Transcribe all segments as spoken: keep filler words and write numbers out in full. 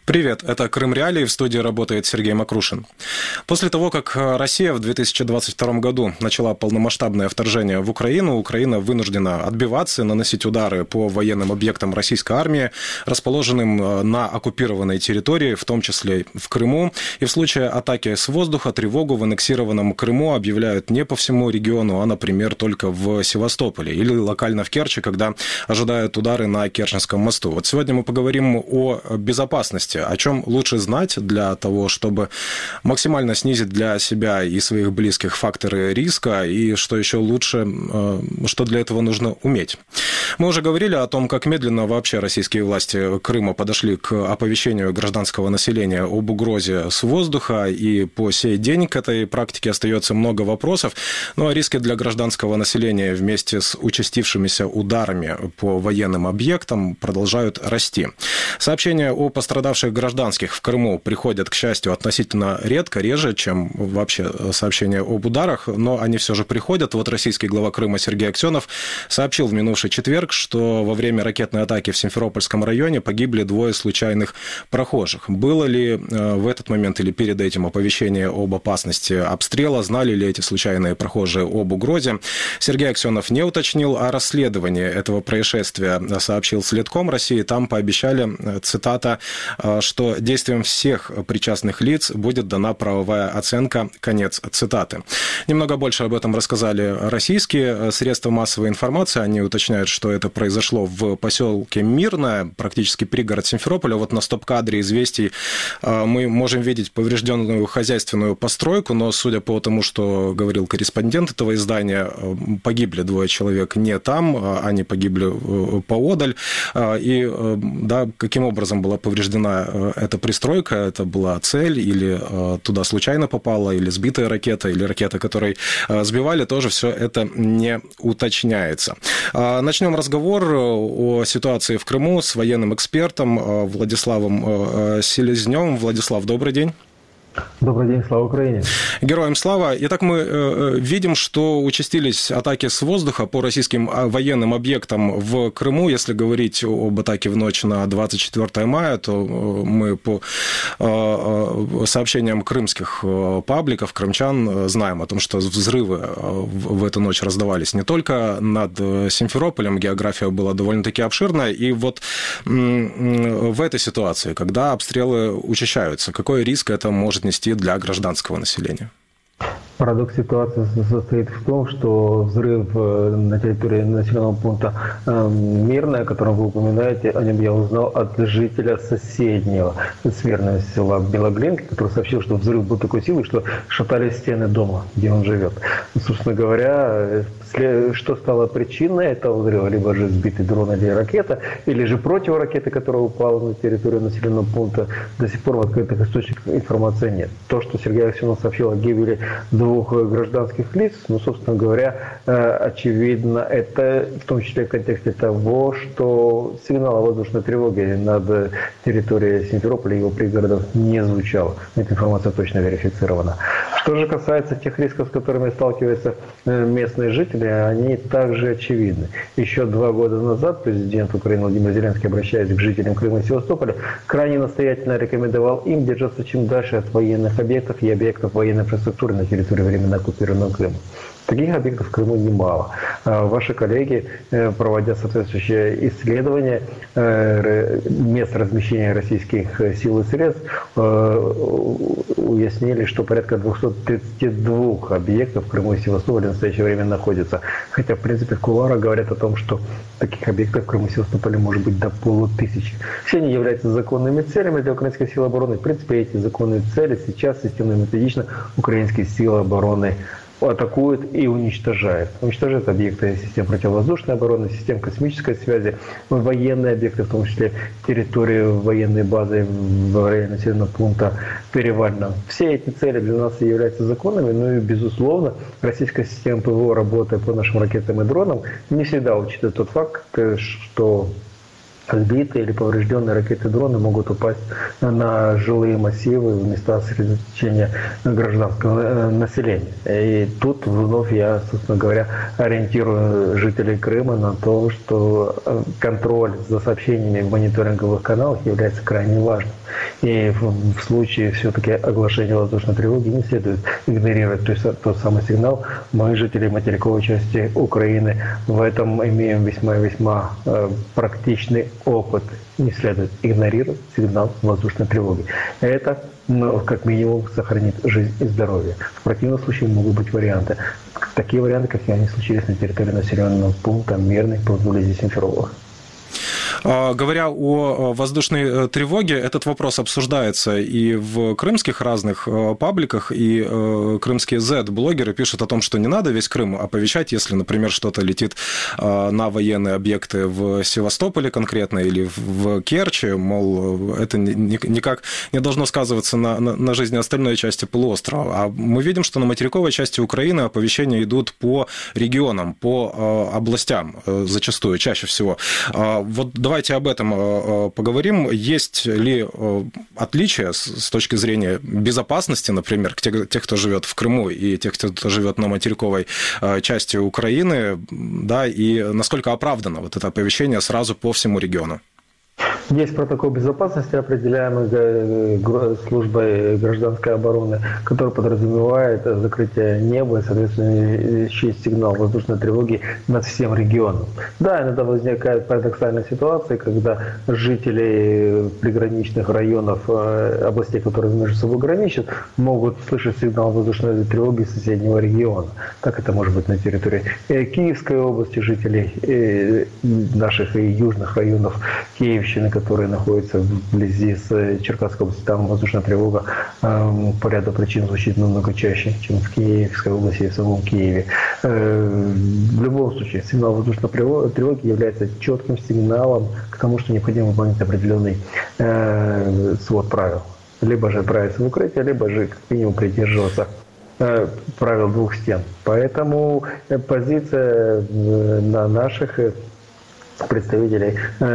Привет, это Крым Реалии, в студии работает Сергей Макрушин. После того, как Россия в две тысячи двадцать втором году начала полномасштабное вторжение в Украину, Украина вынуждена отбиваться, наносить удары по военным объектам российской армии, расположенным на оккупированной территории, в том числе в Крыму. И в случае атаки с воздуха тревогу в аннексированном Крыму объявляют не по всему региону, а, например, только в Севастополе или локально в Керчи, когда ожидают удары на Керченском мосту. Вот сегодня мы поговорим о безопасности. О чем лучше знать для того, чтобы максимально снизить для себя и своих близких факторы риска, и что еще лучше, что для этого нужно уметь. Мы уже говорили о том, как медленно вообще российские власти Крыма подошли к оповещению гражданского населения об угрозе с воздуха, и по сей день к этой практике остается много вопросов. Ну а риски для гражданского населения вместе с участившимися ударами по военным объектам продолжают расти. Сообщения о пострадавших гражданских в Крыму приходят, к счастью, относительно редко, реже, чем вообще сообщения об ударах, но они все же приходят. Вот российский глава Крыма Сергей Аксенов сообщил в минувший четверг, что во время ракетной атаки в Симферопольском районе погибли двое случайных прохожих. Было ли в этот момент или перед этим оповещение об опасности обстрела? Знали ли эти случайные прохожие об угрозе? Сергей Аксенов не уточнил. О расследовании этого происшествия сообщил Следком России. Там пообещали, цитата, что действиям всех причастных лиц будет дана правовая оценка. Конец цитаты. Немного больше об этом рассказали российские средства массовой информации. Они уточняют, что это произошло в поселке Мирное, практически пригород Симферополя. Вот на стоп-кадре известий мы можем видеть поврежденную хозяйственную постройку, но судя по тому, что говорил корреспондент этого издания, погибли двое человек не там, они погибли поодаль. И да, каким образом была повреждена эта пристройка, это была цель, или туда случайно попала, или сбитая ракета, или ракета, которой сбивали, тоже все это не уточняется. Начнем разговор о ситуации в Крыму с военным экспертом Владиславом Селезневым. Владислав, добрый день. Добрый день, слава Украине. Героям слава. Итак, мы э, видим, что участились атаки с воздуха по российским военным объектам в Крыму. Если говорить об атаке в ночь на двадцать четвёртое мая, то мы по э, сообщениям крымских пабликов, крымчан, знаем о том, что взрывы в эту ночь раздавались не только над Симферополем, география была довольно-таки обширная. И вот э, в этой ситуации, когда обстрелы учащаются, какой риск это может нести для гражданского населения? Парадокс ситуации состоит в том, что взрыв на территории населенного пункта Мирное, о котором вы упоминаете, о нем я узнал от жителя соседнего смирного села Белоглинки, который сообщил, что взрыв был такой силы, что шатались стены дома, где он живет. Собственно говоря, что стало причиной этого взрыва? Либо же сбитый дрон или ракета, или же противоракеты, которая упала на территорию населенного пункта, до сих пор в открытых источниках информации нет. То, что Сергей Аксенов сообщил о гибели двух гражданских лиц, ну, собственно говоря, очевидно, это в том числе в контексте того, что сигнал о воздушной тревоге над территорией Симферополя и его пригородов не звучал. Эта информация точно верифицирована. Что же касается тех рисков, с которыми сталкиваются местные жители, они также очевидны. Еще два года назад президент Украины Владимир Зеленский, обращаясь к жителям Крыма и Севастополя, крайне настоятельно рекомендовал им держаться чем дальше от военных объектов и объектов военной инфраструктуры на территории временно оккупированного Крыма. Таких объектов в Крыму немало. Ваши коллеги, проводя соответствующее исследование мест размещения российских сил и средств, уяснили, что порядка двухсот тридцати двух объектов в Крыму и Севастополе в настоящее время находятся. Хотя, в принципе, в кулуарах говорят о том, что таких объектов в Крыму и Севастополе может быть до полутысячи. Все они являются законными целями для украинских сил обороны. В принципе, эти законные цели сейчас системно и методично украинские силы обороны атакуют и уничтожают. Уничтожают объекты систем противовоздушной обороны, систем космической связи, военные объекты, в том числе территорию военной базы в районе населенного пункта Перевальном. Все эти цели для нас являются законными, но и, безусловно, российская система ПВО, работая по нашим ракетам и дронам, не всегда учитывает тот факт, что сбитые или поврежденные ракеты и дроны могут упасть на жилые массивы, в места сосредоточения гражданского населения. И тут вновь я, собственно говоря, ориентирую жителей Крыма на то, что контроль за сообщениями в мониторинговых каналах является крайне важным. И в случае все-таки оглашения воздушной тревоги не следует игнорировать тот самый сигнал. Мы, жители материковой части Украины, в этом имеем весьма-весьма практичный опыт. Не следует игнорировать сигнал воздушной тревоги. Это, ну, как минимум, сохранит жизнь и здоровье. В противном случае могут быть варианты. Такие варианты, как и они случились на территории населенного пункта Мирный поблизости Симферополя. Говоря о воздушной тревоге, этот вопрос обсуждается и в крымских разных пабликах, и крымские зет-блогеры пишут о том, что не надо весь Крым оповещать, если, например, что-то летит на военные объекты в Севастополе конкретно или в Керчи, мол, это никак не должно сказываться на, на, на жизни остальной части полуострова. А мы видим, что на материковой части Украины оповещения идут по регионам, по областям зачастую, чаще всего. Вот давайте об этом поговорим. Есть ли отличия с точки зрения безопасности, например, тех, кто живет в Крыму и тех, кто живет на материковой части Украины, да, и насколько оправдано вот это оповещение сразу по всему региону? Есть протокол безопасности, определяемый службой гражданской обороны, который подразумевает закрытие неба и, соответственно, сигнал воздушной тревоги над всем регионом. Да, иногда возникает парадоксальная ситуация, когда жители приграничных районов, областей, которые между собой граничат, могут слышать сигнал воздушной тревоги соседнего региона. Так это может быть на территории Киевской области, жителей наших и южных районов Киевщины, которые находятся вблизи с Черкасской областью. Там воздушная тревога э, по ряду причин звучит намного чаще, чем в Киевской области и в самом Киеве. Э, в любом случае, сигнал воздушной тревоги является четким сигналом к тому, что необходимо выполнить определенный э, свод правил. Либо же отправиться в укрытие, либо же как минимум придерживаться э, правил двух стен. Поэтому позиция на наших представителей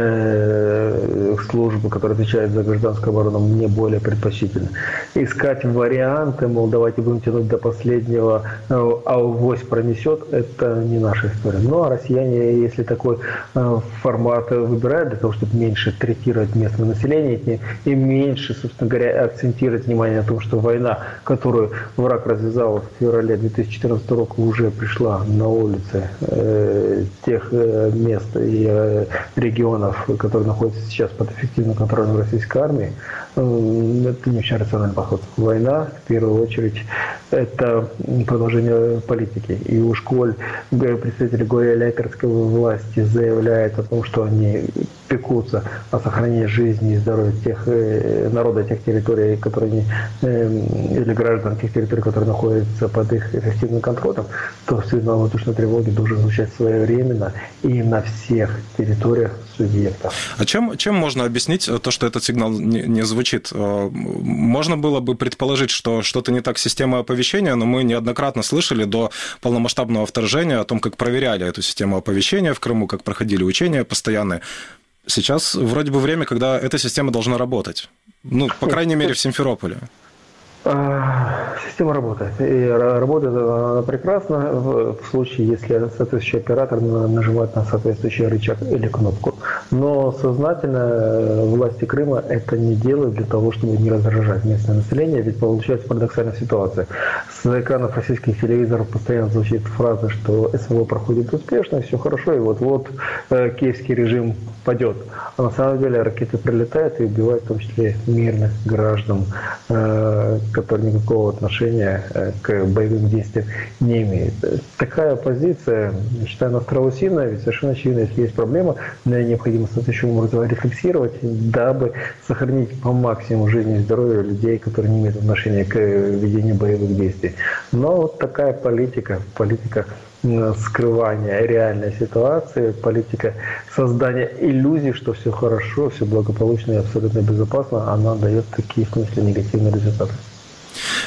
э, службы, которые отвечают за гражданскую оборону, мне более предпочтительно. Искать варианты, мол, давайте будем тянуть до последнего, э, а авось пронесет, это не наша история. Ну, а россияне, если такой э, формат выбирают для того, чтобы меньше третировать местное население и меньше, собственно говоря, акцентировать внимание на том, что война, которую враг развязал в феврале две тысячи четырнадцатого года, уже пришла на улицы э, тех э, мест и регионов, которые находятся сейчас под эффективным контролем российской армии, это не очень рациональный подход. Война, в первую очередь, это продолжение политики. И уж коль представители гауляйтерской власти заявляют о том, что они пекутся о сохранении жизни и здоровья тех народа, тех территорий, которые или граждан тех территорий, которые находятся под их эффективным контролем, то сигнал воздушной тревоги должен звучать своевременно и на всех территориях субъектов. А чем, чем можно объяснить то, что этот сигнал не, не звучит? Можно было бы предположить, что что-то не так с системой оповещения, но мы неоднократно слышали до полномасштабного вторжения о том, как проверяли эту систему оповещения в Крыму, как проходили учения постоянные. Сейчас вроде бы время, когда эта система должна работать. Ну, по крайней мере, в Симферополе. Система работает. И работает она прекрасно в случае, если соответствующий оператор нажимает на соответствующий рычаг или кнопку. Но сознательно власти Крыма это не делают для того, чтобы не раздражать местное население, ведь получается парадоксальная ситуация. С экранов российских телевизоров постоянно звучит фраза, что СВО проходит успешно, все хорошо, и вот-вот киевский режим падет. А на самом деле ракеты прилетают и убивают в том числе мирных граждан, которые никакого отношения к боевым действиям не имеют. Такая позиция, я считаю, остроусильная, ведь совершенно очевидно, если есть проблема, необходимо соответствующим образом рефлексировать, дабы сохранить по максимуму жизнь и здоровье людей, которые не имеют отношения к ведению боевых действий. Но вот такая политика, политика скрывания реальной ситуации, политика создания иллюзий, что все хорошо, все благополучно и абсолютно безопасно, она дает такие, в смысле, негативные результаты.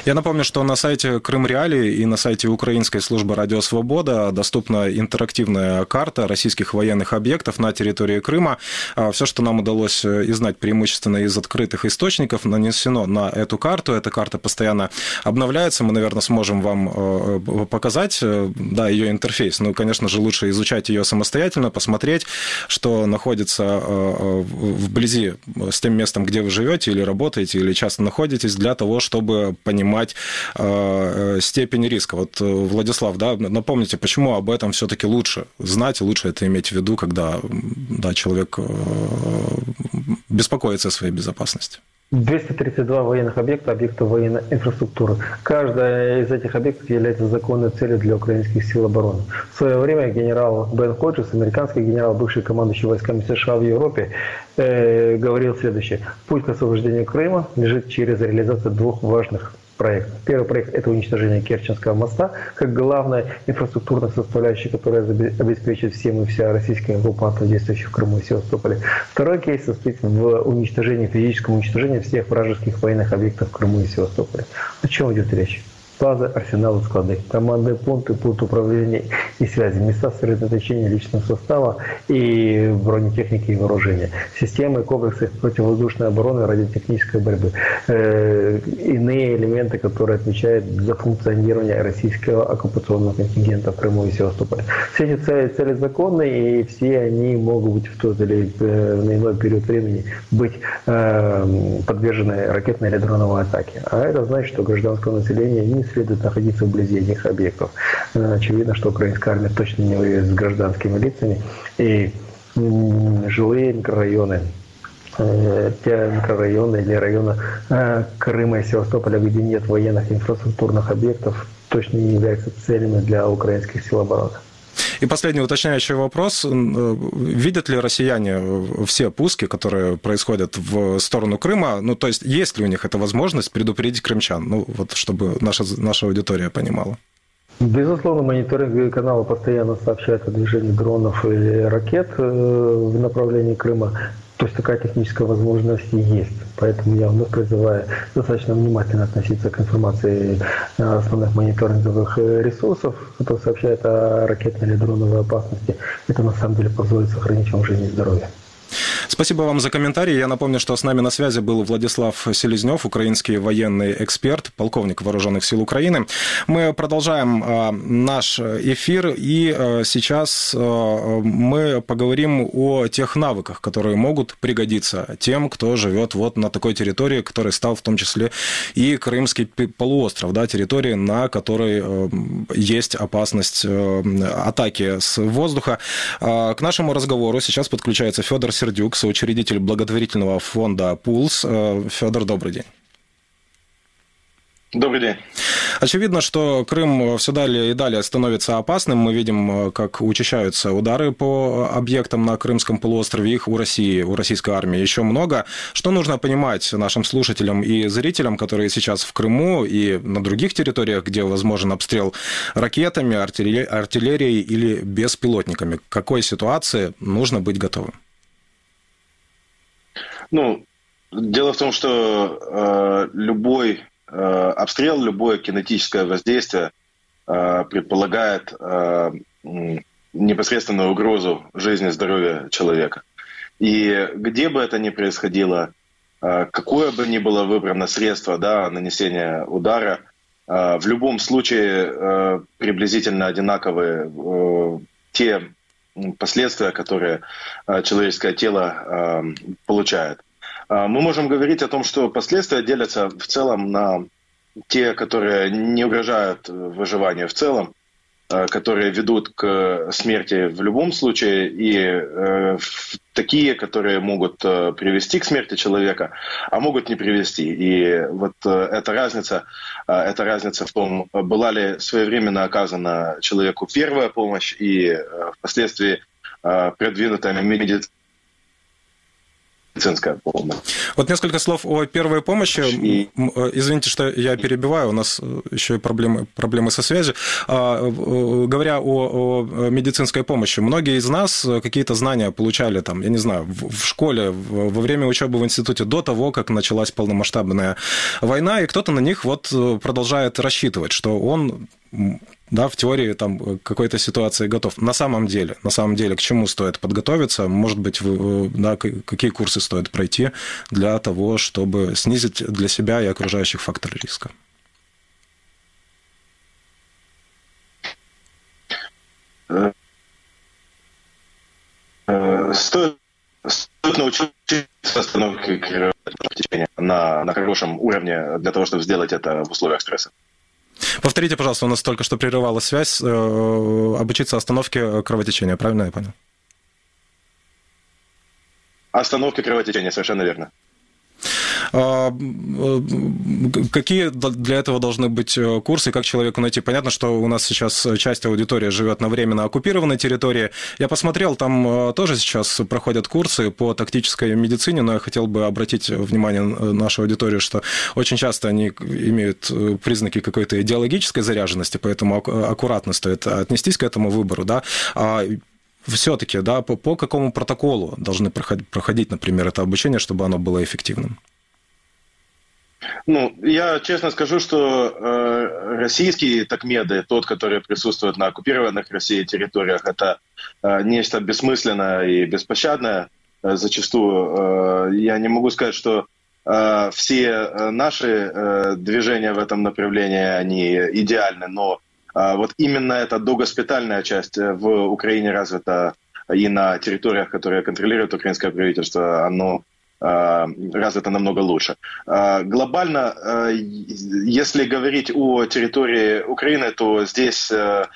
Я напомню, что на сайте Крым Реалии и на сайте Украинской службы Радио Свобода доступна интерактивная карта российских военных объектов на территории Крыма. Все, что нам удалось узнать преимущественно из открытых источников, нанесено на эту карту. Эта карта постоянно обновляется. Мы, наверное, сможем вам показать, да, ее интерфейс. Ну, конечно же, лучше изучать ее самостоятельно, посмотреть, что находится вблизи с тем местом, где вы живете или работаете, или часто находитесь, для того, чтобы понимать э, степень риска. Вот, Владислав, да, напомните, почему об этом все-таки лучше знать, лучше это иметь в виду, когда, да, человек э, беспокоится о своей безопасности? двести тридцать два военных объекта, объекта военной инфраструктуры. Каждая из этих объектов является законной целью для украинских сил обороны. В свое время генерал Бен Ходжес, американский генерал, бывший командующий войсками США в Европе, э, говорил следующее. Путь к освобождению Крыма лежит через реализацию двух важных проект. Первый проект – это уничтожение Керченского моста, как главная инфраструктурная составляющая, которая обеспечит всем и вся российская оккупация, действующая в Крыму и Севастополе. Второй кейс состоит в уничтожении, физическом уничтожении всех вражеских военных объектов в Крыму и Севастополе. О чем идет речь? Базы, арсеналы, склады, командные пункты, пункты управления и связи, места сосредоточения личного состава и бронетехники и вооружения, системы и комплексы противовоздушной обороны, радиотехнической борьбы, э, иные элементы, которые отвечают за функционирование российского оккупационного контингента в Крыму и Севастополе. Все эти цели, цели законные, и все они могут быть в тот или иной период времени быть э, подвержены ракетной или дроновой атаке. А это значит, что гражданское население не следует находиться вблизи этих объектов. Очевидно, что украинская армия точно не воюет с гражданскими лицами, и жилые микрорайоны, те микрорайоны или районы Крыма и Севастополя, где нет военных инфраструктурных объектов, точно не являются целями для украинских сил обороны. И последний уточняющий вопрос. Видят ли россияне все пуски, которые происходят в сторону Крыма? Ну, то есть, есть ли у них эта возможность предупредить крымчан? Ну, вот, чтобы наша, наша аудитория понимала. Безусловно, мониторинговые каналы постоянно сообщают о движении дронов или ракет в направлении Крыма. То есть такая техническая возможность есть. Поэтому я вновь призываю достаточно внимательно относиться к информации основных мониторинговых ресурсов, которые сообщают о ракетной или дроновой опасности. Это на самом деле позволит сохранить вам жизнь и здоровье. Спасибо вам за комментарий. Я напомню, что с нами на связи был Владислав Селезнев, украинский военный эксперт, полковник Вооруженных сил Украины. Мы продолжаем наш эфир, и сейчас мы поговорим о тех навыках, которые могут пригодиться тем, кто живет вот на такой территории, которой стал в том числе и Крымский полуостров, да, территории, на которой есть опасность атаки с воздуха. К нашему разговору сейчас подключается Федор Сердюк, соучредитель благотворительного фонда «Пулс». Федор, добрый день. Добрый день. Очевидно, что Крым все далее и далее становится опасным. Мы видим, как учащаются удары по объектам на Крымском полуострове. Их у России, у российской армии еще много. Что нужно понимать нашим слушателям и зрителям, которые сейчас в Крыму и на других территориях, где возможен обстрел ракетами, артиллерией или беспилотниками? К какой ситуации нужно быть готовым? Ну, дело в том, что э, любой э, обстрел, любое кинетическое воздействие э, предполагает э, непосредственную угрозу жизни и здоровья человека. И где бы это ни происходило, э, какое бы ни было выбрано средство, да, нанесения удара, э, в любом случае э, приблизительно одинаковые э, те последствия, которые человеческое тело получает. Мы можем говорить о том, что последствия делятся в целом на те, которые не угрожают выживанию в целом, которые ведут к смерти в любом случае, и такие, которые могут привести к смерти человека, а могут не привести. И вот эта разница, эта разница в том, была ли своевременно оказана человеку первая помощь и впоследствии продвинутая медицинская медицинская помощь. Вот несколько слов о первой помощи. И... Извините, что я перебиваю, у нас еще и проблемы, проблемы со связью. Говоря о, о медицинской помощи, многие из нас какие-то знания получали, там, я не знаю, в школе, во время учебы в институте, до того, как началась полномасштабная война, и кто-то на них вот продолжает рассчитывать, что он... Да, в теории там к какой-то ситуации готов. На самом деле, на самом деле, к чему стоит подготовиться? Может быть, вы, да, какие курсы стоит пройти для того, чтобы снизить для себя и окружающих факторы риска? Стоит, стоит научиться остановке кровотечения на, на хорошем уровне для того, чтобы сделать это в условиях стресса. Повторите, пожалуйста, у нас только что прерывалась связь. Обучиться остановке кровотечения, правильно я понял? Остановке кровотечения, совершенно верно. Какие для этого должны быть курсы, как человеку найти? Понятно, что у нас сейчас часть аудитории живет на временно оккупированной территории. Я посмотрел, там тоже сейчас проходят курсы по тактической медицине, но я хотел бы обратить внимание нашу аудиторию, что очень часто они имеют признаки какой-то идеологической заряженности, поэтому аккуратно стоит отнестись к этому выбору, да. Все-таки, да, по, по какому протоколу должны проходить, проходить, например, это обучение, чтобы оно было эффективным? Ну, я честно скажу, что э, российские такмеды, тот, который присутствует на оккупированных Россией территориях, это э, нечто бессмысленное и беспощадное э, зачастую. Э, я не могу сказать, что э, все наши э, движения в этом направлении, они идеальны, но э, вот именно эта догоспитальная часть в Украине развита и на территориях, которые контролирует украинское правительство, оно развито намного лучше. Глобально, если говорить о территории Украины, то здесь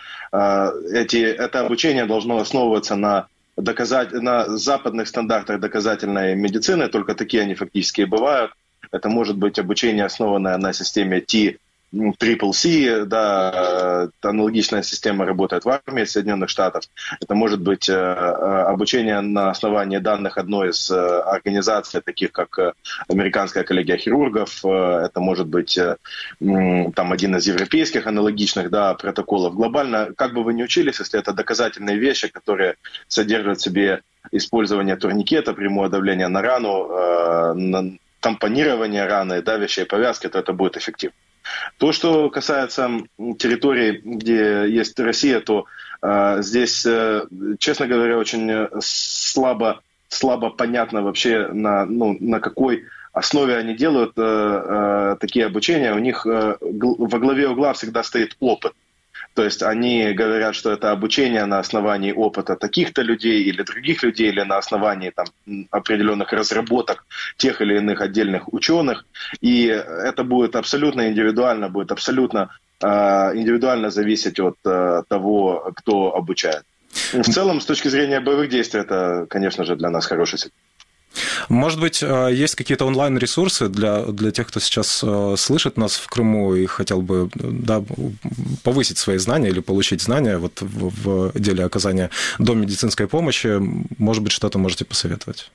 эти, это обучение должно основываться на, доказать, на западных стандартах доказательной медицины, только такие они фактически и бывают. Это может быть обучение, основанное на системе T Triple C, да, аналогичная система работает в армии Соединенных Штатов. Это может быть обучение на основании данных одной из организаций, таких как Американская коллегия хирургов. Это может быть там один из европейских аналогичных, да, протоколов. Глобально, как бы вы ни учились, если это доказательные вещи, которые содержат в себе использование турникета, прямое давление на рану, на тампонирование раны, давящие повязки, то это будет эффективно. То, что касается территорий, где есть Россия, то э, здесь, э, честно говоря, очень слабо, слабо понятно вообще, на, ну, на какой основе они делают э, э, такие обучения. У них э, во главе угла всегда стоит опыт. То есть они говорят, что это обучение на основании опыта таких-то людей или других людей, или на основании там, определенных разработок тех или иных отдельных ученых. И это будет абсолютно индивидуально, будет абсолютно э, индивидуально зависеть от э, того, кто обучает. В целом, с точки зрения боевых действий, это, конечно же, для нас хороший сигнал. Может быть, есть какие-то онлайн-ресурсы для, для тех, кто сейчас слышит нас в Крыму и хотел бы, да, повысить свои знания или получить знания вот в, в деле оказания домедицинской помощи? Может быть, что-то можете посоветовать?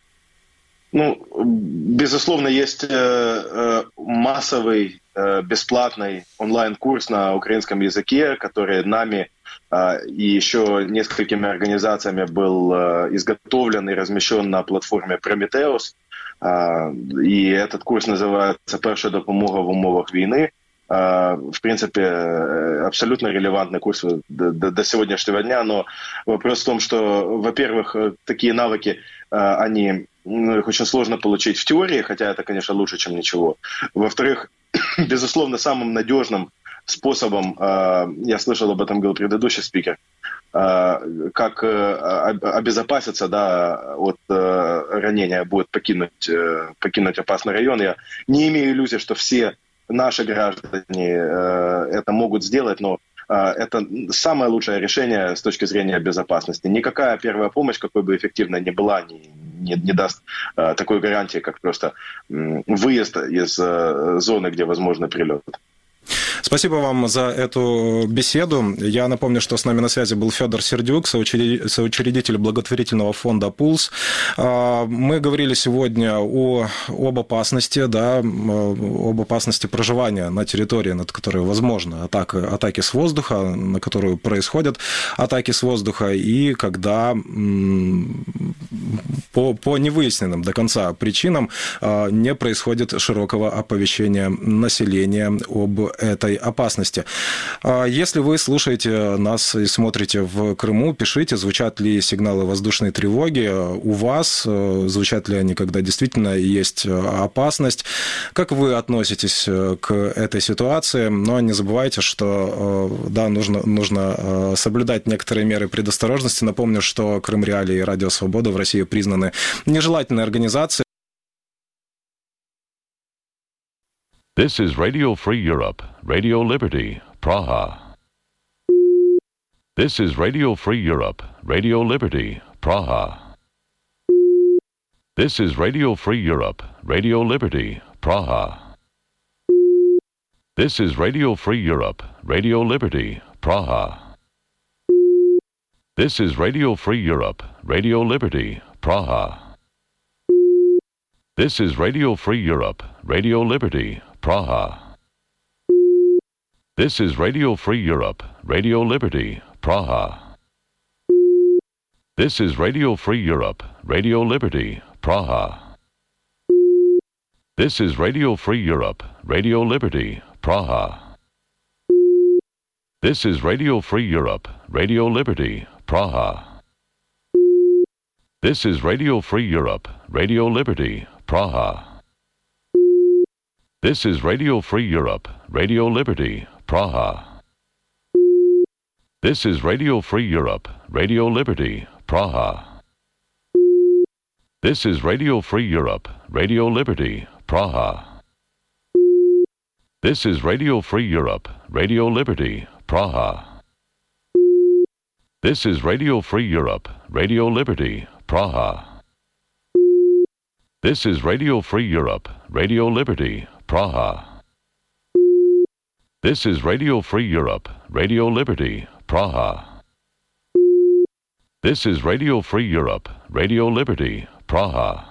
Ну, безусловно, есть массовый бесплатный онлайн-курс на украинском языке, который нами и еще несколькими организациями был изготовлен и размещен на платформе Prometheus. И этот курс называется «Перша допомога в умовах війни». В принципе, абсолютно релевантный курс до, до сегодняшнего дня, но вопрос в том, что, во-первых, такие навыки, они, ну, их очень сложно получить в теории, хотя это, конечно, лучше, чем ничего. Во-вторых, безусловно, самым надежным способом, я слышал об этом, говорил предыдущий спикер, как обезопаситься, да, от ранения, будет покинуть, покинуть опасный район. Я не имею иллюзий, что все наши граждане это могут сделать, но это самое лучшее решение с точки зрения безопасности. Никакая первая помощь, какой бы эффективной ни была, не, не, не даст такой гарантии, как просто выезд из зоны, где возможны прилеты. Спасибо вам за эту беседу. Я напомню, что с нами на связи был Федор Сердюк, соучредитель благотворительного фонда «Пулс». Мы говорили сегодня о, об опасности, да, об опасности проживания на территории, над которой возможны атаки, атаки с воздуха, на которую происходят атаки с воздуха, и когда по, по невыясненным до конца причинам не происходит широкого оповещения населения об этой опасности. Если вы слушаете нас и смотрите в Крыму, пишите, звучат ли сигналы воздушной тревоги у вас, звучат ли они, когда действительно есть опасность, как вы относитесь к этой ситуации, но не забывайте, что да, нужно, нужно соблюдать некоторые меры предосторожности. Напомню, что Крым Реалии и Радио Свобода в России признаны нежелательной организацией. This is Radio Free Europe, Radio Liberty, Praha. This is Radio Free Europe, Radio Liberty, Praha. This is Radio Free Europe, Radio Liberty, Praha. This is Radio Free Europe, Radio Liberty, Praha. This is Radio Free Europe, Radio Liberty, Praha. This is Radio Free Europe, Radio Liberty, Praha. This is Radio Free Europe, Radio Liberty, Praha. This is Radio Free Europe, Radio Liberty, Praha. This is Radio Free Europe, Radio Liberty, Praha. This is Radio Free Europe, Radio Liberty, Praha. This is Radio Free Europe, Radio Liberty, Praha. This is Radio Free Europe, Radio Liberty, Praha. This is Radio Free Europe, Radio Liberty, Praha. This is Radio Free Europe, Radio Liberty, Praha. This is Radio Free Europe, Radio Liberty, Praha. This is Radio Free Europe, Radio Liberty, Praha. This is Radio Free Europe, Radio Liberty, Praha. This is Radio Free Europe, Radio Liberty, Praha. This is Radio Free Europe, Radio Liberty, Praha.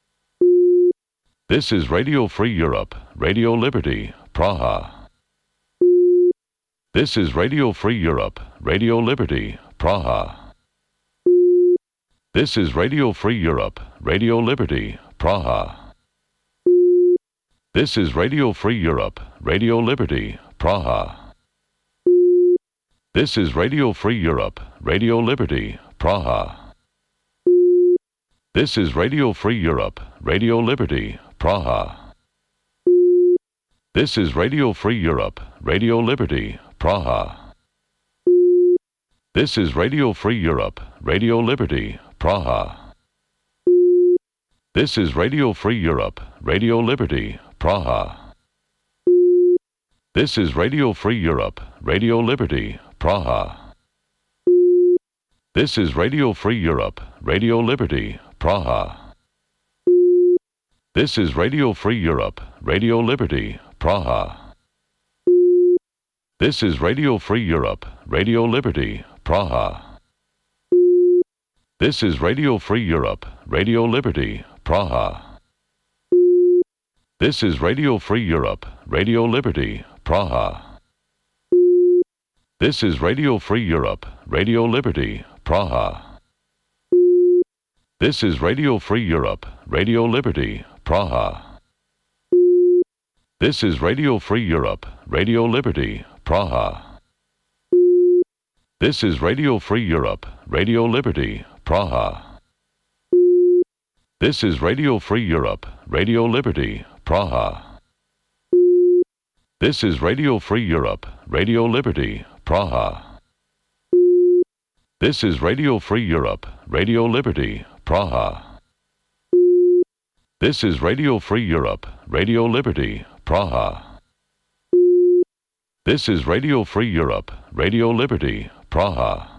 This is Radio Free Europe, Radio Liberty, Praha. This is Radio Free Europe, Radio Liberty, Praha. This is Radio Free Europe, Radio Liberty, Praha. This is Radio Free Europe, Radio Liberty, Praha. This is Radio Free Europe, Radio Liberty, Praha. This is Radio Free Europe, Radio Liberty, Praha. This is Radio Free Europe, Radio Liberty, Praha. This is Radio Free Europe, Radio Liberty, Praha. This is Radio Free Europe, Radio Liberty, Praha. This is Radio Free Europe, Radio Liberty, Praha. This is Radio Free Europe, Radio Liberty, Praha. This is Radio Free Europe, Radio Liberty, Praha. This is Radio Free Europe, Radio Liberty, Praha. This is Radio Free Europe, Radio Liberty, Praha. This is Radio Free Europe, Radio Liberty, Praha. This is Radio Free Europe, Radio Liberty, Praha. This is Radio Free Europe, Radio Liberty, Praha. This is Radio Free Europe, Radio Liberty, Praha. This is Radio Free Europe, Radio Liberty, Praha. This is Radio Free Europe, Radio Liberty, Praha. This is Radio Free Europe, Radio Liberty, Praha. This is Radio Free Europe, Radio Liberty, Praha. This is Radio Free Europe, Radio Liberty, Praha. This is Radio Free Europe, Radio Liberty, Praha.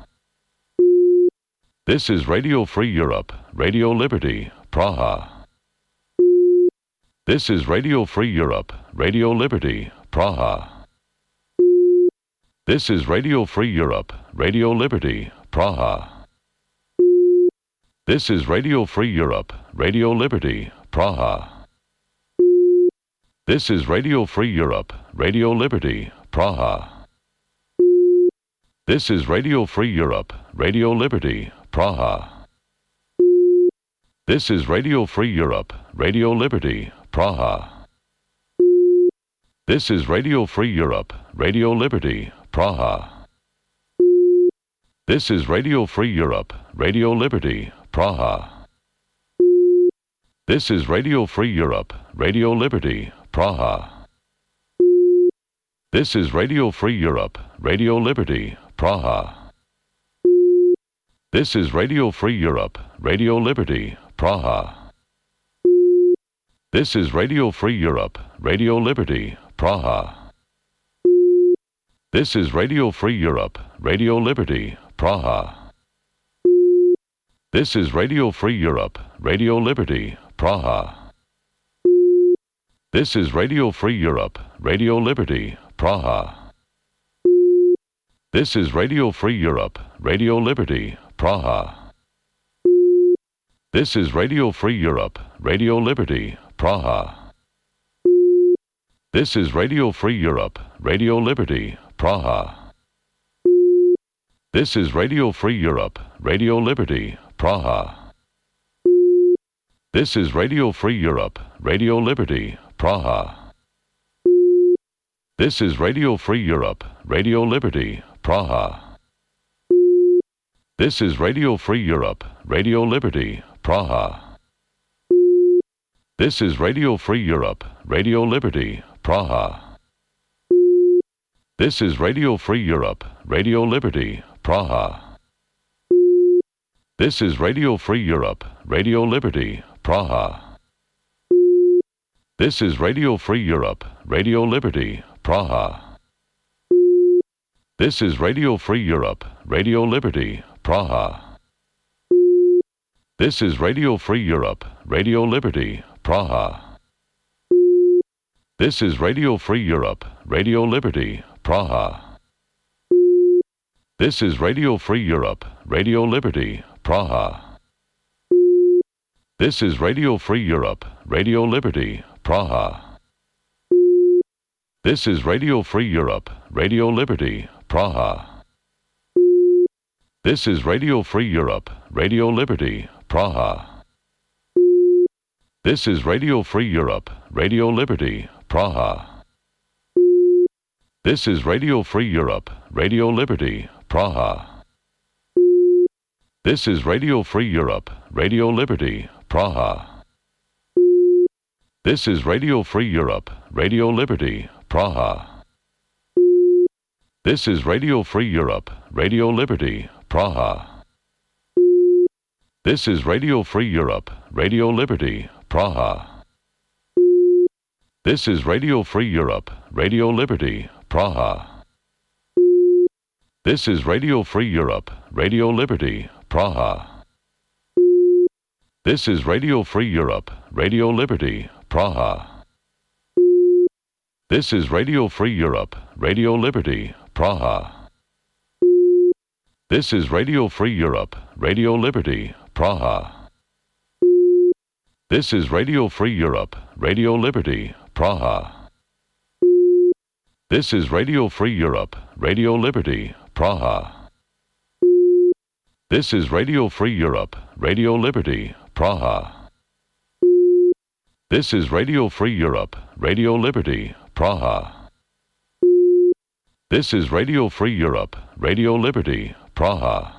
This is Radio Free Europe, Radio Liberty, Praha. This is Radio Free Europe, Radio Liberty, Praha. This is Radio Free Europe, Radio Liberty, Praha. This is Radio Free Europe, Radio Liberty, Praha. This is Radio Free Europe, Radio Liberty, Praha. This is Radio Free Europe, Radio Liberty, Praha. This is Radio Free Europe, Radio Liberty, Praha. This is Radio Free Europe, Radio Liberty, Praha. This is Radio Free Europe, Radio Liberty, Praha. This is Radio Free Europe, Radio Liberty, Praha. This is Radio Free Europe, Radio Liberty, Praha. This is Radio Free Europe, Radio Liberty, Praha. This is Radio Free Europe, Radio Liberty, Praha. This is Radio Free Europe, Radio Liberty, Praha. This is Radio Free Europe, Radio Liberty, Praha. This is Radio Free Europe, Radio Liberty, Praha. This is Radio Free Europe, Radio Liberty, Praha. This is Radio Free Europe, Radio Liberty, Praha. This is Radio Free Europe, Radio Liberty, Praha. This is Radio Free Europe, Radio Liberty, Praha. This is Radio Free Europe, Radio Liberty, Praha. This is Radio Free Europe, Radio Liberty, Praha. This is Radio Free Europe, Radio Liberty, Praha. This is Radio Free Europe, Radio Liberty, Praha. This is Radio Free Europe, Radio Liberty, Praha. This is Radio Free Europe, Radio Liberty, Praha. This is Radio Free Europe, Radio Liberty, Praha. This is Radio Free Europe, Radio Liberty, Praha. This is Radio Free Europe, Radio Liberty, Praha. This is Radio Free Europe, Radio Liberty, Praha. This is Radio Free Europe, Radio Liberty, Praha. This is Radio Free Europe, Radio Liberty, Praha. This is Radio Free Europe, Radio Liberty, Praha. This is Radio Free Europe, Radio Liberty, Praha. This is Radio Free Europe, Radio Liberty, Praha. This is Radio Free Europe, Radio Liberty, Praha. This is Radio Free Europe, Radio Liberty, Praha. This is Radio Free Europe, Radio Liberty, Praha. This is Radio Free Europe, Radio Liberty, Praha. This is Radio Free Europe, Radio Liberty, Praha. This is Radio Free Europe, Radio Liberty, Praha. This is Radio Free Europe, Radio Liberty, Praha. This is Radio Free Europe, Radio Liberty, Praha. This is Radio Free Europe, Radio Liberty, Praha. This is Radio Free Europe, Radio Liberty, Praha. This is Radio Free Europe, Radio Liberty, Praha. This is Radio Free Europe, Radio Liberty, Praha. This is Radio Free Europe, Radio Liberty, Praha. This is Radio Free Europe, Radio Liberty, Praha. This is Radio Free Europe, Radio Liberty, Praha.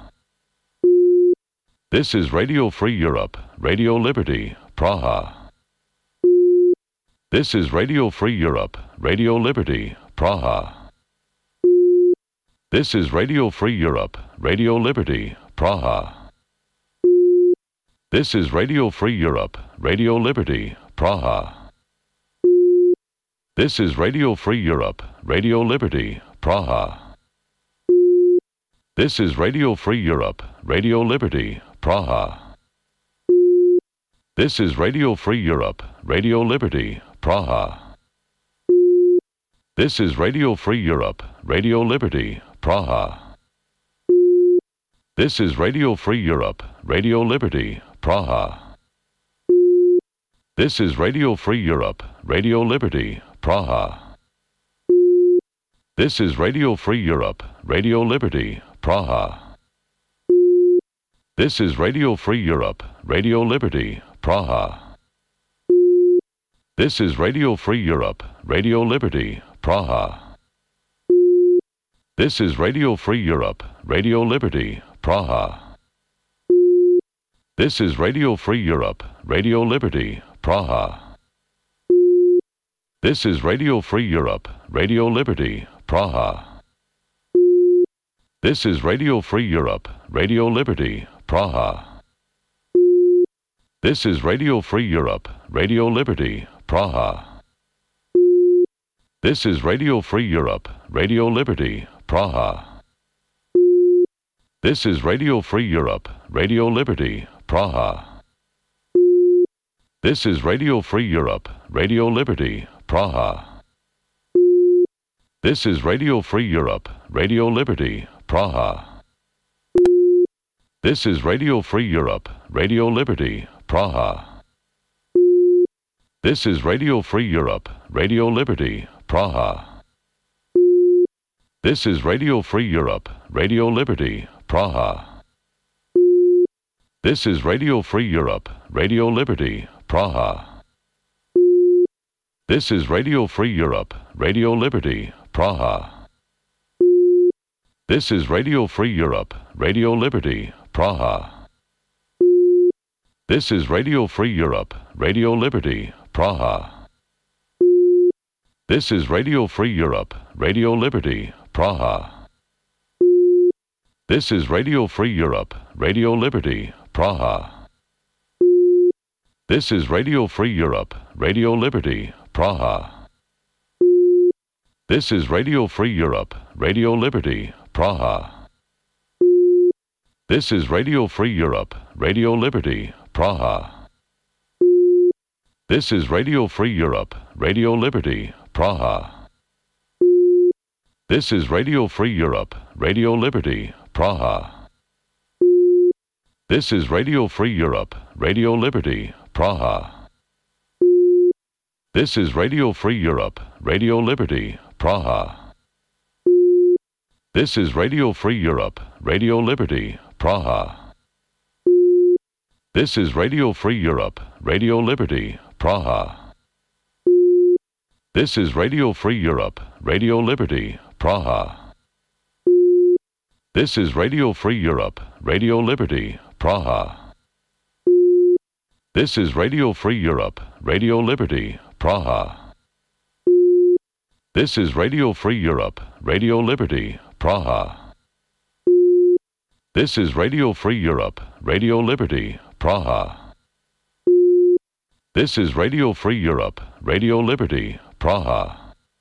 This is Radio Free Europe, Radio Liberty, Praha. This is Radio Free Europe, Radio Liberty, Praha. This is Radio Free Europe, Radio Liberty, Praha. This is Radio Free Europe, Radio Liberty, Praha. This is Radio Free Europe, Radio Liberty, Praha. This is Radio Free Europe, Radio Liberty, Praha. This is Radio Free Europe, Radio Liberty, Praha. This is Radio Free Europe, Radio Liberty, Praha. This is Radio Free Europe, Radio Liberty, Praha. This is Radio Free Europe, Radio Liberty, Praha. This is Radio Free Europe, Radio Liberty, Praha. This is Radio Free Europe, Radio Liberty, Praha. This is Radio Free Europe, Radio Liberty, Praha. This is Radio Free Europe, Radio Liberty, Praha. This is Radio Free Europe, Radio Liberty, Praha. This is Radio Free Europe, Radio Liberty, Praha. This is Radio Free Europe, Radio Liberty, Praha. This is Radio Free Europe, Radio Liberty, Praha. This is Radio Free Europe, Radio Liberty, Praha. This is Radio Free Europe, Radio Liberty, Praha. This is Radio Free Europe, Radio Liberty, Praha. This is Radio Free Europe, Radio Liberty, Praha. This is Radio Free Europe, Radio Liberty, Praha. This is Radio Free Europe, Radio Liberty, Praha. This is Radio Free Europe, Radio Liberty, Praha. This is Radio Free Europe, Radio Liberty, Praha. This is Radio Free Europe, Radio Liberty, Praha. This is Radio Free Europe, Radio Liberty, Praha. This is Radio Free Europe, Radio Liberty, Praha. This is Radio Free Europe, Radio Liberty, Praha. This is Radio Free Europe, Radio Liberty, Praha. This is Radio Free Europe, Radio Liberty, Praha. This is Radio Free Europe, Radio Liberty, Praha. This is Radio Free Europe, Radio Liberty, Praha. This is Radio Free Europe, Radio Liberty, Praha. This is Radio Free Europe, Radio Liberty, Praha. This is Radio Free Europe, Radio Liberty, Praha. This is Radio Free Europe, Radio Liberty, Praha. This is Radio Free Europe, Radio Liberty, Praha. This is Radio Free Europe, Radio Liberty, Praha. This is Radio Free Europe, Radio Liberty, Praha. This is Radio Free Europe, Radio Liberty, Praha. This is Radio Free Europe, Radio Liberty, Praha. This is Radio Free Europe, Radio Liberty, Praha. This is Radio Free Europe, Radio Liberty, Praha. This is Radio Free Europe, Radio Liberty, Praha.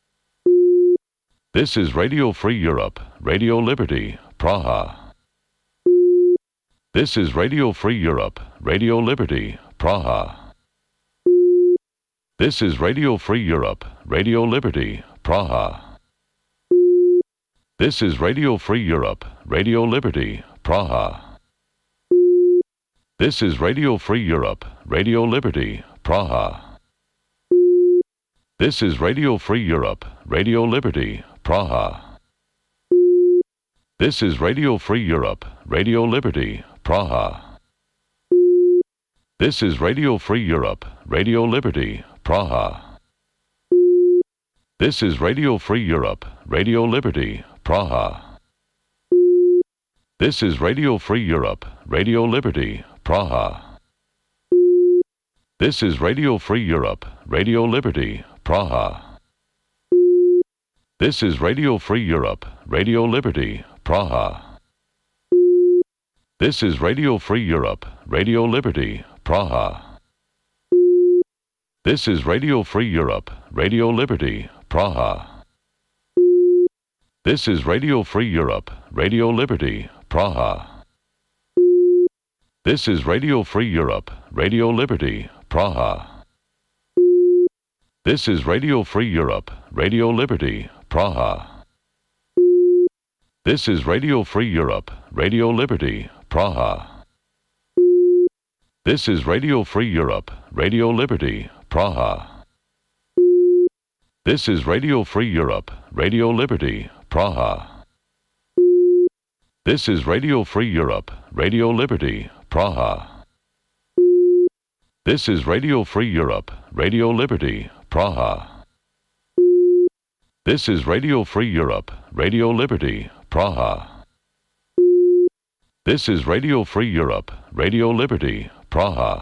This is Radio Free Europe, Radio Liberty, Praha. This is Radio Free Europe, Radio Liberty, Praha. This is Radio Free Europe, Radio Liberty, Praha. This is Radio Free Europe, Radio Liberty, Praha. This is Radio Free Europe, Radio Liberty, Praha. This is Radio Free Europe, Radio Liberty, Praha. This is Radio Free Europe, Radio Liberty, Praha. This is Radio Free Europe, Radio Liberty, Praha. This is Radio Free Europe, Radio Liberty, Praha. This is Radio Free Europe, Radio Liberty, Praha. This is Radio Free Europe, Radio Liberty, Praha. This is Radio Free Europe, Radio Liberty, Praha. This is Radio Free Europe, Radio Liberty, Praha. This is Radio Free Europe, Radio Liberty, Praha. This is Radio Free Europe, Radio Liberty, Praha. This is Radio Free Europe, Radio Liberty, Praha. This is Radio Free Europe, Radio Liberty, Praha. This is Radio Free Europe, Radio Liberty, Praha. This is Radio Free Europe, Radio Liberty, Praha. This is Radio Free Europe, Radio Liberty, Praha. This is Radio Free Europe, Radio Liberty, Praha. This is Radio Free Europe, Radio Liberty, Praha. This is Radio Free Europe, Radio Liberty, Praha. This is Radio Free Europe, Radio Liberty, Praha.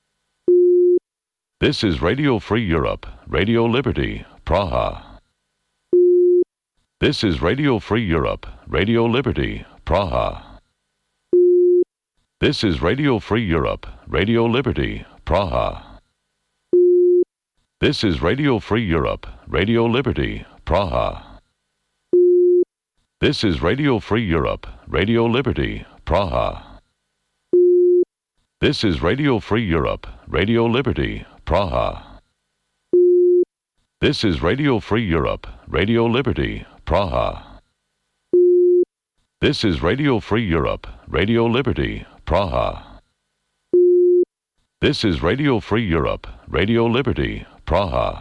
This is Radio Free Europe, Radio Liberty, Praha. This is Radio Free Europe, Radio Liberty, Praha. This is Radio Free Europe, Radio Liberty, Praha. This is Radio Free Europe, Radio Liberty, Praha. This is Radio Free Europe, Radio Liberty, Praha. This is Radio Free Europe, Radio Liberty, Praha. This is Radio Free Europe, Radio Liberty, Praha. This is Radio Free Europe, Radio Liberty, Praha. This is Radio Free Europe, Radio Liberty, Praha.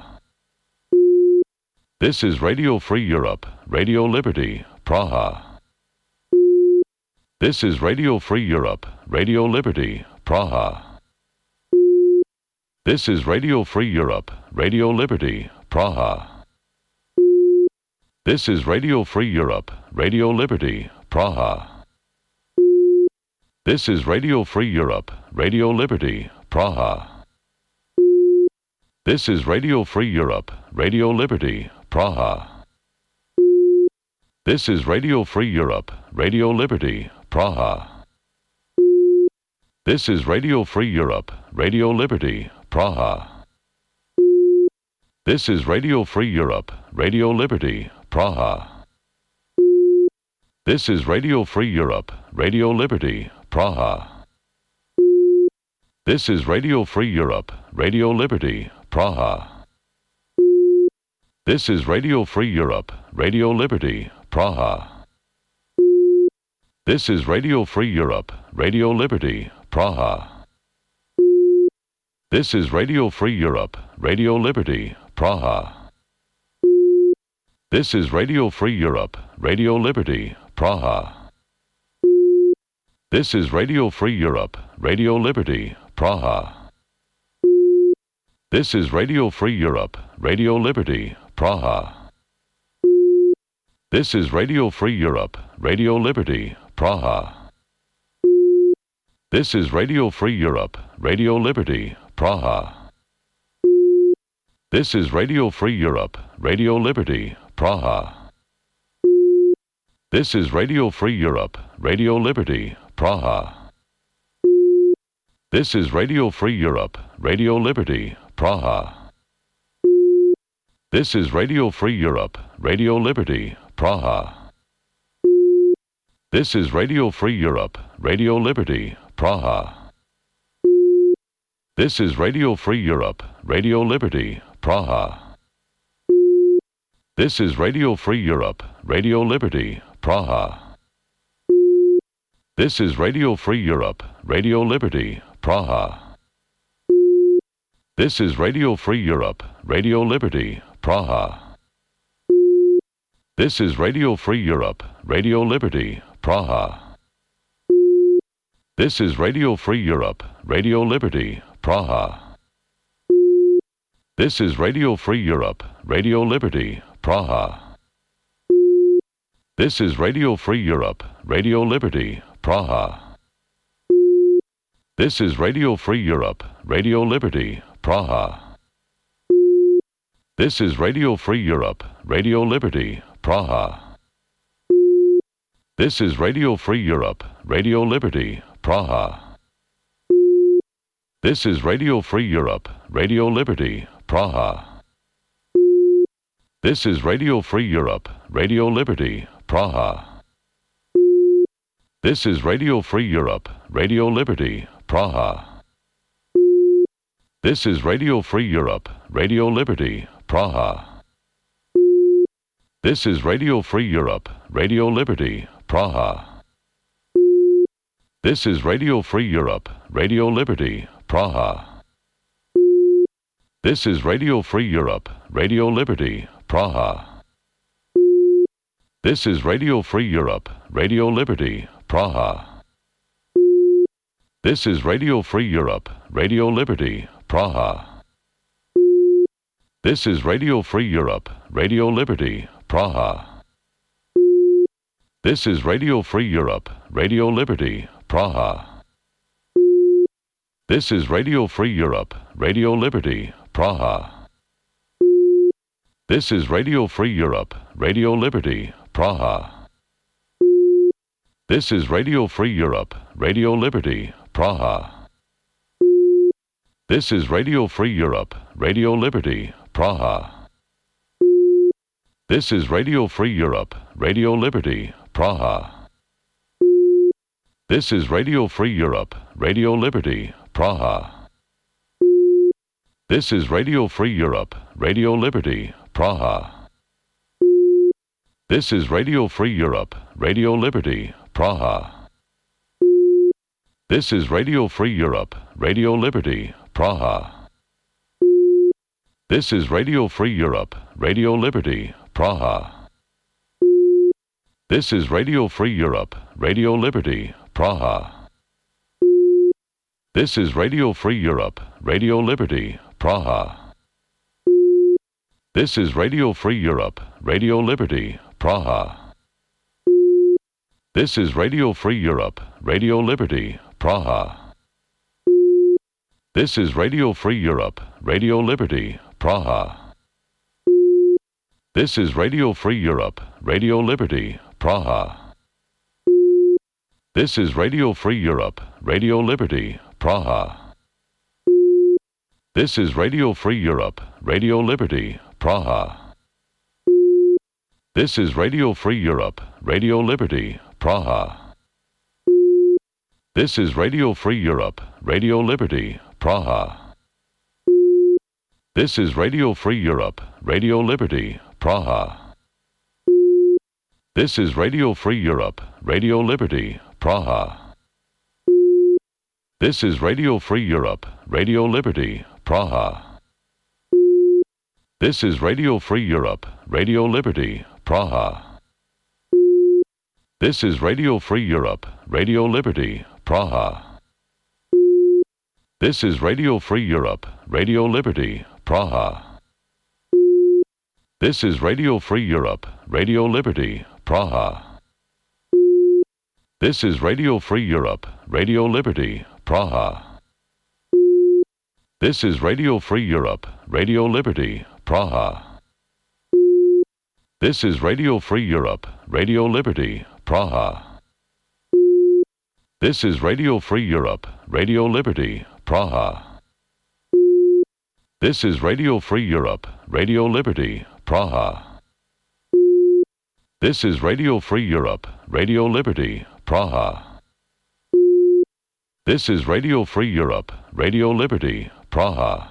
This is Radio Free Europe, Radio Liberty, Praha. This is Radio Free Europe, Radio Liberty, Praha. This is Radio Free Europe, Radio Liberty, Praha. This is Radio Free Europe, Radio Liberty, Praha. This is Radio Free Europe, Radio Liberty, Praha. This is Radio Free Europe, Radio Liberty, Praha. This is Radio Free Europe, Radio Liberty, Praha. This is Radio Free Europe, Radio Liberty, Praha. This is Radio Free Europe, Radio Liberty, Praha. This is Radio Free Europe, Radio Liberty, Praha. This is Radio Free Europe, Radio Liberty, Praha. This is Radio Free Europe, Radio Liberty, Praha. This is Radio Free Europe, Radio Liberty, Praha. This is Radio Free Europe, Radio Liberty, Praha. This is Radio Free Europe, Radio Liberty, Praha. This is Radio Free Europe, Radio Liberty, Praha. This is Radio Free Europe, Radio Liberty, Praha. This is Radio Free Europe, Radio Liberty, Praha. This is Radio Free Europe, Radio Liberty, Praha. This is Radio Free Europe, Radio Liberty, Praha. This is Radio Free Europe, Radio Liberty, Praha. This is Radio Free Europe, Radio Liberty, Praha. This is Radio Free Europe, Radio Liberty, Praha. This is Radio Free Europe, Radio Liberty, Praha. This is Radio Free Europe, Radio Liberty, Praha. This is Radio Free Europe, Radio Liberty, Praha. This is Radio Free Europe, Radio Liberty, Praha. This is Radio Free Europe, Radio Liberty, Praha. This is Radio Free Europe, Radio Liberty, Praha. This is Radio Free Europe, Radio Liberty, Praha. This is Radio Free Europe, Radio Liberty, Praha. This is Radio Free Europe, Radio Liberty, Praha. This is Radio Free Europe, Radio Liberty, Praha. This is Radio Free Europe, Radio Liberty, Praha. This is Radio Free Europe, Radio Liberty, Praha. This is Radio Free Europe, Radio Liberty, Praha. This is Radio Free Europe, Radio Liberty, Praha. This is Radio Free Europe, Radio Liberty, Praha. This is Radio Free Europe, Radio Liberty, Praha. This is Radio Free Europe, Radio Liberty, Praha. This is Radio Free Europe, Radio Liberty, Praha. This is Radio Free Europe, Radio Liberty, Praha. This is Radio Free Europe, Radio Liberty, Praha. This is Radio Free Europe, Radio Liberty, Praha. This is Radio Free Europe, Radio Liberty, Praha. This is Radio Free Europe, Radio Liberty, Praha. This is Radio Free Europe, Radio Liberty, Praha. This is Radio Free Europe, Radio Liberty, Praha. This is Radio Free Europe, Radio Liberty, Praha. This is Radio Free Europe, Radio Liberty, Praha. This is Radio Free Europe, Radio Liberty, Praha. This is Radio Free Europe, Radio Liberty, Praha. This is Radio Free Europe, Radio Liberty, Praha. This is Radio Free Europe, Radio Liberty, Praha. This is Radio Free Europe, Radio Liberty, Praha. This is Radio Free Europe, Radio Liberty, Praha. This is Radio Free Europe, Radio Liberty, Praha. This is Radio Free Europe, Radio Liberty, Praha. This is Radio Free Europe, Radio Liberty, Praha. This is Radio Free Europe, Radio Liberty, Praha. This is Radio Free Europe, Radio Liberty, Praha. This is Radio Free Europe, Radio Liberty, Praha. This is Radio Free Europe, Radio Liberty, Praha. This is Radio Free Europe, Radio Liberty, Praha. This is Radio Free Europe, Radio Liberty, Praha. This is Radio Free Europe, Radio Liberty, Praha. This is Radio Free Europe, Radio Liberty, Praha. This is Radio Free Europe, Radio Liberty, Praha. This is Radio Free Europe, Radio Liberty, Praha. This is Radio Free Europe, Radio Liberty, Praha. This is Radio Free Europe, Radio Liberty, Praha. This is Radio Free Europe, Radio Liberty, Praha. This is Radio Free Europe, Radio Liberty, Praha. This is Radio Free Europe, Radio Liberty, Praha. This is Radio Free Europe, Radio Liberty, Praha. This is Radio Free Europe, Radio Liberty, Praha. This is Radio Free Europe, Radio Liberty, Praha. This is Radio Free Europe, Radio Liberty, Praha. This is Radio Free Europe, Radio Liberty, Praha. This is Radio Free Europe, Radio Liberty, Praha.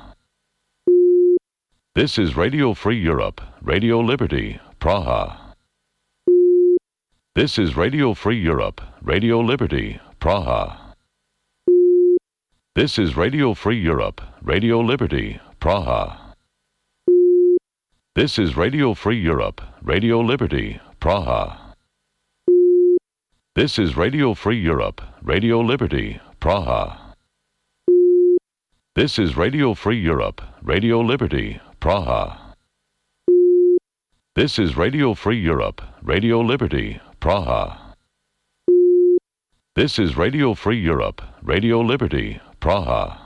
This is Radio Free Europe, Radio Liberty, Praha. This is Radio Free Europe, Radio Liberty, Praha. This is Radio Free Europe, Radio Liberty, Praha. This is Radio Free Europe, Radio Liberty, Praha. This is Radio Free Europe, Radio Liberty, Praha. This is Radio Free Europe, Radio Liberty, Praha. This is Radio Free Europe, Radio Liberty, Praha. This is Radio Free Europe, Radio Liberty, Praha.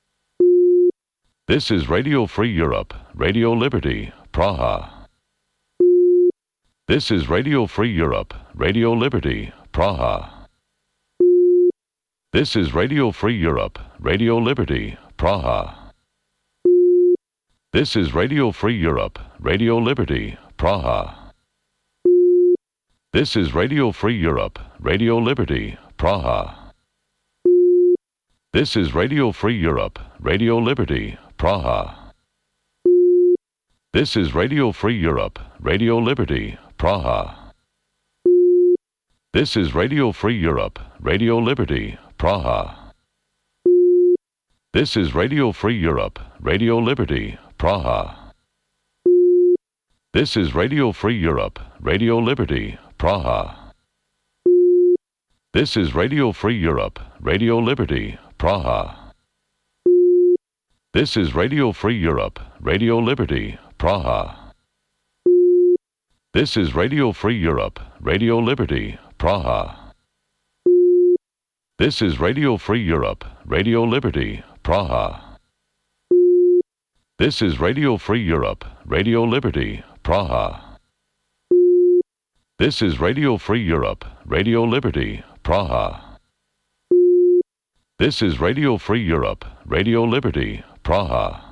This is Radio Free Europe, Radio Liberty, Praha. This is Radio Free Europe, Radio Liberty, Praha. This is Radio Free Europe, Radio Liberty, Praha. This is Radio Free Europe, Radio Liberty, Praha. This is Radio Free Europe, Radio Liberty, Praha. This is Radio Free Europe, Radio Liberty, Praha. This is Radio Free Europe, Radio Liberty, Praha. This is Radio Free Europe, Radio Liberty, Praha. This is Radio Free Europe, Radio Liberty, Praha. This is Radio Free Europe, Radio Liberty, Praha. This is Radio Free Europe, Radio Liberty, Praha. This is Radio Free Europe, Radio Liberty, Praha. This is Radio Free Europe, Radio Liberty, Praha. This is Radio Free Europe, Radio Liberty, Praha. This is Radio Free Europe, Radio Liberty, Praha. This is Radio Free Europe, Radio Liberty, Praha. This is Radio Free Europe, Radio Liberty, Praha.